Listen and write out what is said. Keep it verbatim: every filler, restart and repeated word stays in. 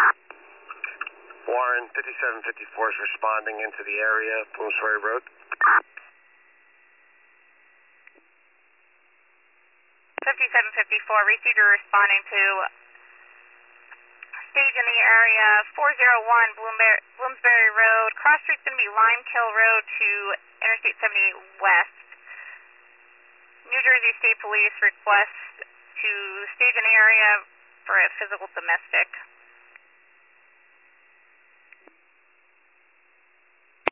Warren, fifty-seven fifty-four is responding into the area of Bloomsbury Road. fifty-seven fifty-four, received a responding to stage in the area four oh one Bloomsbury, Bloomsbury Road. Cross street's going to be Limekill Road to Interstate seventy-eight West. New Jersey State Police request to stage in the area for a physical domestic.